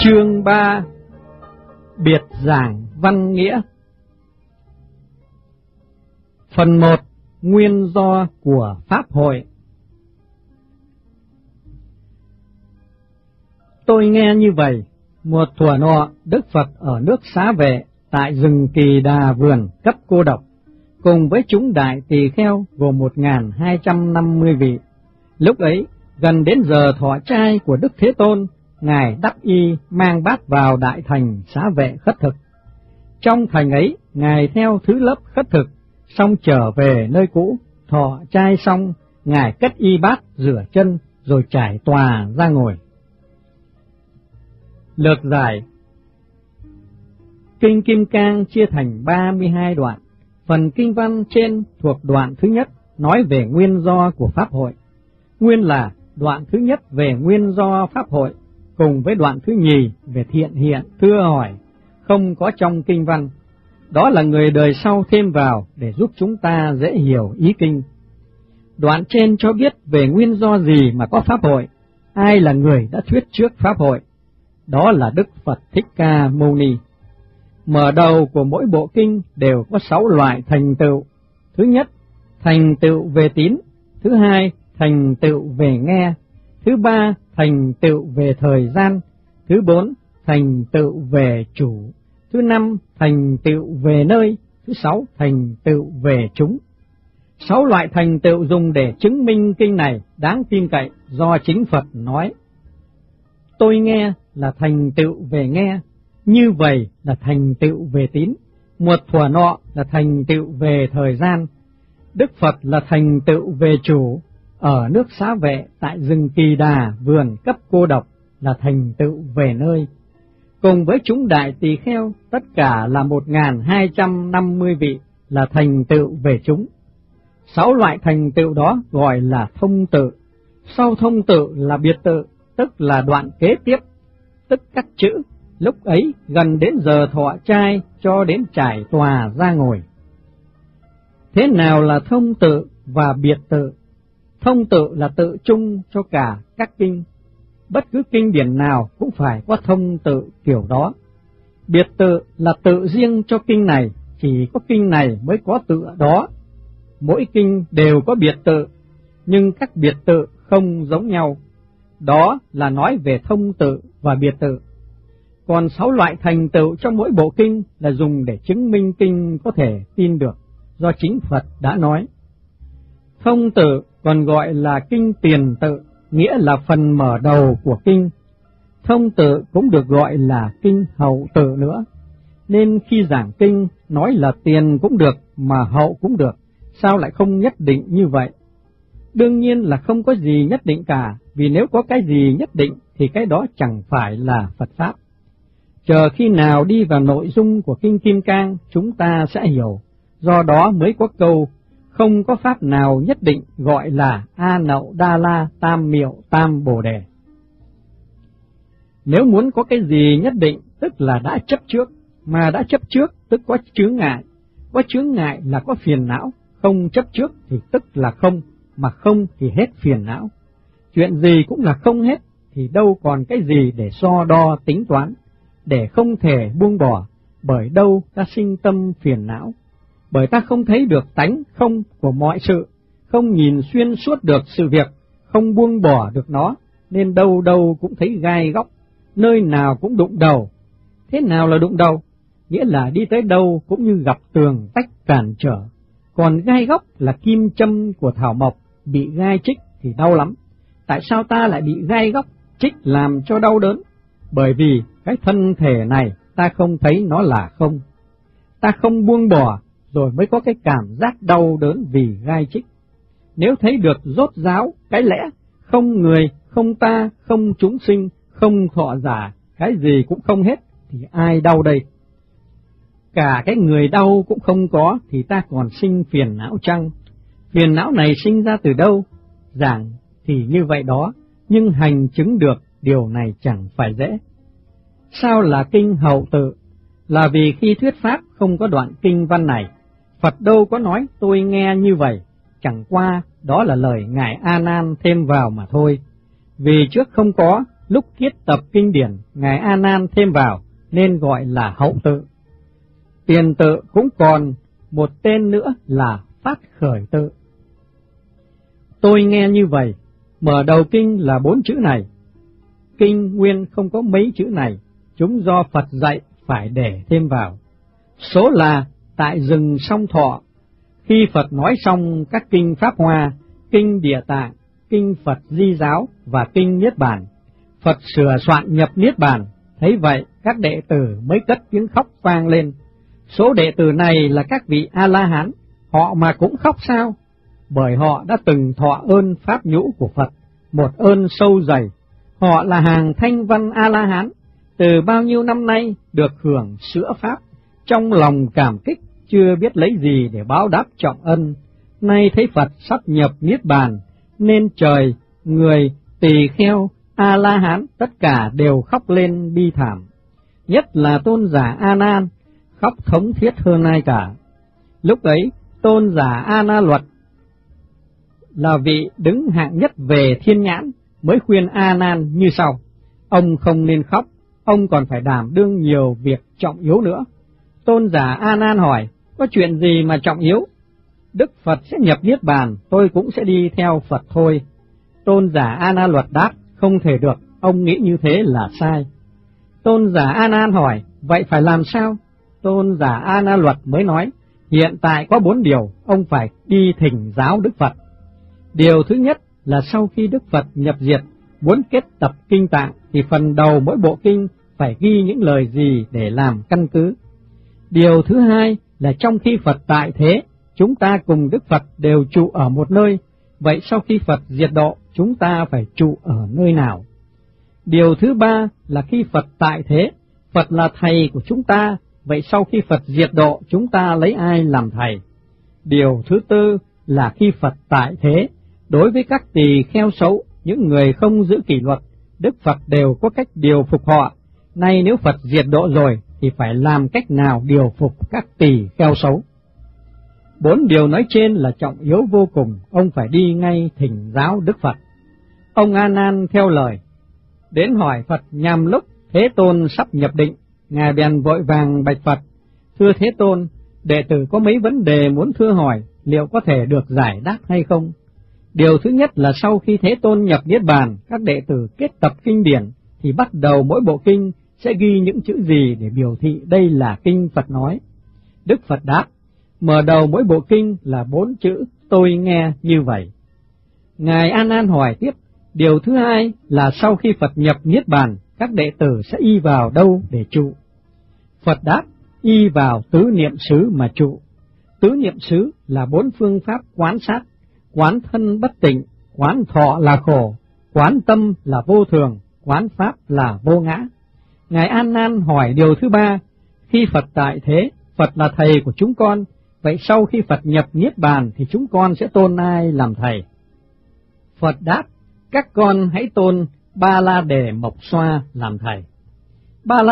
Chương 3: Biệt giảng văn nghĩa. Phần 1: Nguyên do của Pháp hội. Tôi nghe như vậy, một thuở nọ, Đức Phật ở nước Xá Vệ, tại rừng Kỳ Đà Vườn cấp cô độc, cùng với chúng đại tỳ kheo gồm 1250 vị. Lúc ấy, gần đến giờ thọ trai của Đức Thế Tôn, Ngài đắp y mang bát vào đại thành Xá Vệ khất thực. Trong thành ấy, Ngài theo thứ lớp khất thực, xong trở về nơi cũ, thọ trai xong, Ngài cất y bát rửa chân, rồi trải tòa ra ngồi. Lược giải. Kinh Kim Cang chia thành 32 đoạn. Phần kinh văn trên thuộc đoạn thứ nhất nói về nguyên do của Pháp hội. Nguyên là đoạn thứ nhất về nguyên do Pháp hội, cùng với đoạn thứ nhì về thiện hiện thưa hỏi, không có trong kinh văn. Đó là người đời sau thêm vào để giúp chúng ta dễ hiểu ý kinh. Đoạn trên cho biết về nguyên do gì mà có Pháp hội, ai là người đã thuyết trước Pháp hội. Đó là Đức Phật Thích Ca Mâu Ni. Mở đầu của mỗi bộ kinh đều có 6 loại thành tựu. Thứ nhất, thành tựu về tín. Thứ hai, thành tựu về nghe. Thứ ba, thành tựu về thời gian. Thứ bốn, thành tựu về chủ. Thứ năm, thành tựu về nơi. Thứ sáu, thành tựu về chúng. 6 loại thành tựu dùng để chứng minh kinh này đáng tin cậy do chính Phật nói. Tôi nghe là thành tựu về nghe, như vậy là thành tựu về tín, một thuở nọ là thành tựu về thời gian. Đức Phật là thành tựu về chủ, ở nước Xá Vệ tại rừng Kỳ Đà Vườn cấp cô độc là thành tựu về nơi. Cùng với chúng đại tỳ kheo, tất cả là 1250 vị là thành tựu về chúng. 6 loại thành tựu đó gọi là thông tự. Sau thông tự là biệt tự, tức là đoạn kế tiếp, tức các chữ. Lúc ấy gần đến giờ thọ trai cho đến trải tòa ra ngồi. Thế nào là thông tự và biệt tự? Thông tự là tự chung cho cả các kinh. Bất cứ kinh điển nào cũng phải có thông tự kiểu đó. Biệt tự là tự riêng cho kinh này, chỉ có kinh này mới có tự đó. Mỗi kinh đều có biệt tự, nhưng các biệt tự không giống nhau. Đó là nói về thông tự và biệt tự. Còn 6 loại thành tựu trong mỗi bộ kinh là dùng để chứng minh kinh có thể tin được, do chính Phật đã nói. Thông tự còn gọi là kinh tiền tự, nghĩa là phần mở đầu của kinh. Thông tự cũng được gọi là kinh hậu tự nữa. Nên khi giảng kinh, nói là tiền cũng được mà hậu cũng được, sao lại không nhất định như vậy? Đương nhiên là không có gì nhất định cả, vì nếu có cái gì nhất định thì cái đó chẳng phải là Phật Pháp. Chờ khi nào đi vào nội dung của Kinh Kim Cang, chúng ta sẽ hiểu, do đó mới có câu, không có Pháp nào nhất định gọi là A Nậu Đa La Tam Miệu Tam Bồ Đề. Nếu muốn có cái gì nhất định, tức là đã chấp trước, mà đã chấp trước tức có chướng ngại là có phiền não, không chấp trước thì tức là không, mà không thì hết phiền não. Chuyện gì cũng là không hết, thì đâu còn cái gì để so đo tính toán, để không thể buông bỏ, bởi đâu ta sinh tâm phiền não, bởi ta không thấy được tánh không của mọi sự, không nhìn xuyên suốt được sự việc, không buông bỏ được nó, nên đâu đâu cũng thấy gai góc, nơi nào cũng đụng đầu. Thế nào là đụng đầu? Nghĩa là đi tới đâu cũng như gặp tường tách cản trở. Còn gai góc là kim châm của thảo mộc, bị gai chích thì đau lắm. Tại sao ta lại bị gai góc, chích làm cho đau đớn? Bởi vì cái thân thể này ta không thấy nó là không. Ta không buông bỏ rồi mới có cái cảm giác đau đớn vì gai chích. Nếu thấy được rốt ráo cái lẽ, không người, không ta, không chúng sinh, không thọ giả, cái gì cũng không hết, thì ai đau đây? Cả cái người đau cũng không có thì ta còn sinh phiền não chăng? Phiền não này sinh ra từ đâu? Giảng thì như vậy đó, nhưng hành chứng được điều này chẳng phải dễ. Sao là kinh hậu tự? Là vì khi thuyết pháp không có đoạn kinh văn này, Phật đâu có nói tôi nghe như vậy, chẳng qua đó là lời Ngài A Nan thêm vào mà thôi. Vì trước không có, lúc thiết tập kinh điển, Ngài A Nan thêm vào nên gọi là hậu tự. Tiền tự cũng còn một tên nữa là phát khởi tự. Tôi nghe như vậy, mở đầu kinh là 4 chữ này. Kinh nguyên không có mấy chữ này, chúng do Phật dạy phải để thêm vào. Số là tại rừng Song Thọ, khi Phật nói xong các kinh Pháp Hoa, kinh Địa Tạng, kinh Phật Di Giáo và kinh Niết Bàn, Phật sửa soạn nhập Niết Bàn. Thấy vậy, các đệ tử mới cất tiếng khóc vang lên. Số đệ tử này là các vị A-la-hán, họ mà cũng khóc sao? Bởi họ đã từng thọ ơn pháp nhũ của Phật, một ơn sâu dày. Họ là hàng thanh văn A-la-hán, từ bao nhiêu năm nay được hưởng sữa pháp, trong lòng cảm kích, chưa biết lấy gì để báo đáp trọng ân. Nay thấy Phật sắp nhập Niết Bàn, nên trời, người, tỳ kheo, A-la-hán tất cả đều khóc lên bi thảm. Nhất là tôn giả A Nan khóc thống thiết hơn ai cả. Lúc ấy, tôn giả A Na Luật là vị đứng hạng nhất về thiên nhãn mới khuyên A Nan như sau: ông không nên khóc, ông còn phải đảm đương nhiều việc trọng yếu nữa. Tôn giả A Nan hỏi: có chuyện gì mà trọng yếu? Đức Phật sẽ nhập Niết Bàn, tôi cũng sẽ đi theo Phật thôi. Tôn giả A Na Luật đáp: không thể được, ông nghĩ như thế là sai. Tôn giả A Nan hỏi: vậy phải làm sao? Tôn giả A Na Luật mới nói: hiện tại có 4 điều ông phải đi thỉnh giáo Đức Phật. Điều thứ nhất là sau khi Đức Phật nhập diệt, muốn kết tập kinh tạng thì phần đầu mỗi bộ kinh phải ghi những lời gì để làm căn cứ. Điều thứ hai là trong khi Phật tại thế, chúng ta cùng Đức Phật đều trụ ở một nơi, vậy sau khi Phật diệt độ, chúng ta phải trụ ở nơi nào? Điều thứ ba là khi Phật tại thế, Phật là thầy của chúng ta, vậy sau khi Phật diệt độ, chúng ta lấy ai làm thầy? Điều thứ tư là khi Phật tại thế, đối với các tỳ kheo xấu, những người không giữ kỷ luật, Đức Phật đều có cách điều phục họ. Nay nếu Phật diệt độ rồi, thì phải làm cách nào điều phục các tỳ kheo xấu? 4 điều nói trên là trọng yếu vô cùng, ông phải đi ngay thỉnh giáo Đức Phật. Ông A Nan theo lời, đến hỏi Phật nhằm lúc Thế Tôn sắp nhập định. Ngài bèn vội vàng bạch Phật: thưa Thế Tôn, đệ tử có mấy vấn đề muốn thưa hỏi, liệu có thể được giải đáp hay không? Điều thứ nhất là sau khi Thế Tôn nhập Niết Bàn, các đệ tử kết tập kinh điển, thì bắt đầu mỗi bộ kinh sẽ ghi những chữ gì để biểu thị đây là kinh Phật nói? Đức Phật đáp: mở đầu mỗi bộ kinh là 4 chữ tôi nghe như vậy. Ngài A Nan hỏi tiếp: điều thứ hai là sau khi Phật nhập Niết Bàn, các đệ tử sẽ y vào đâu để trụ? Phật đáp: y vào tứ niệm xứ mà trụ. Tứ niệm xứ là 4 phương pháp quán sát: quán thân bất tịnh, quán thọ là khổ, quán tâm là vô thường, quán pháp là vô ngã. Ngài A Nan hỏi điều thứ ba: khi Phật tại thế, Phật là thầy của chúng con, vậy sau khi Phật nhập Niết Bàn thì chúng con sẽ tôn ai làm thầy? Phật đáp: các con hãy tôn Ba La Đề Mộc Xoa làm thầy.